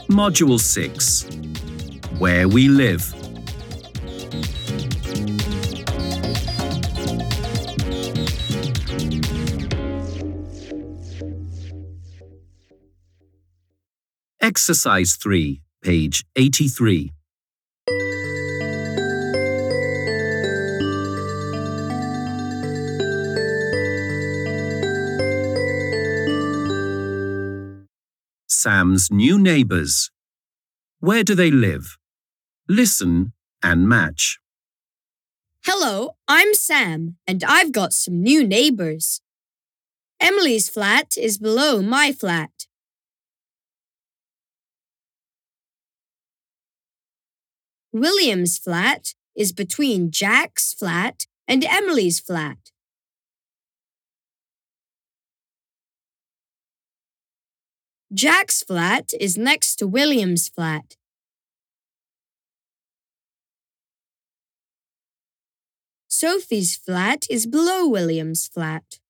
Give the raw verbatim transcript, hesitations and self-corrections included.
Module six. Where we live. Exercise three, page eighty-three. Sam's new neighbours. Where do they live? Listen and match. Hello, I'm Sam, and I've got some new neighbours. Emily's flat is below my flat. William's flat is between Jack's flat and Emily's flat. Jack's flat is next to William's flat. Sophie's flat is below William's flat.